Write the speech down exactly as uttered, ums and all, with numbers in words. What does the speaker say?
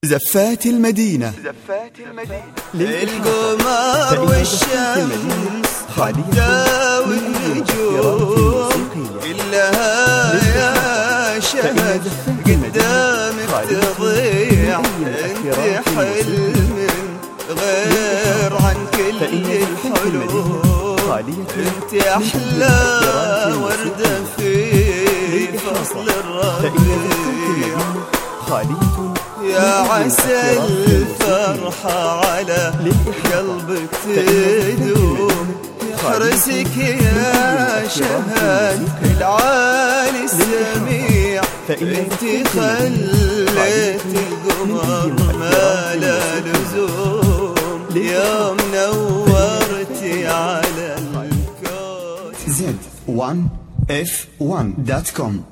زفات المدينة القمر والشمس حتى والنجوم كلها يا شهد قدامك تضيع. انت حلم غير عن كل الحلوم، انت احلى وردة في فصل الربيع. يا عسى الفرحة على قلبك تدوم، يحرسك يا شهد العالي السميع. انت خليت القمر ما لا لزوم، يا منورتي على الكون. زد وان اف وان دوت كوم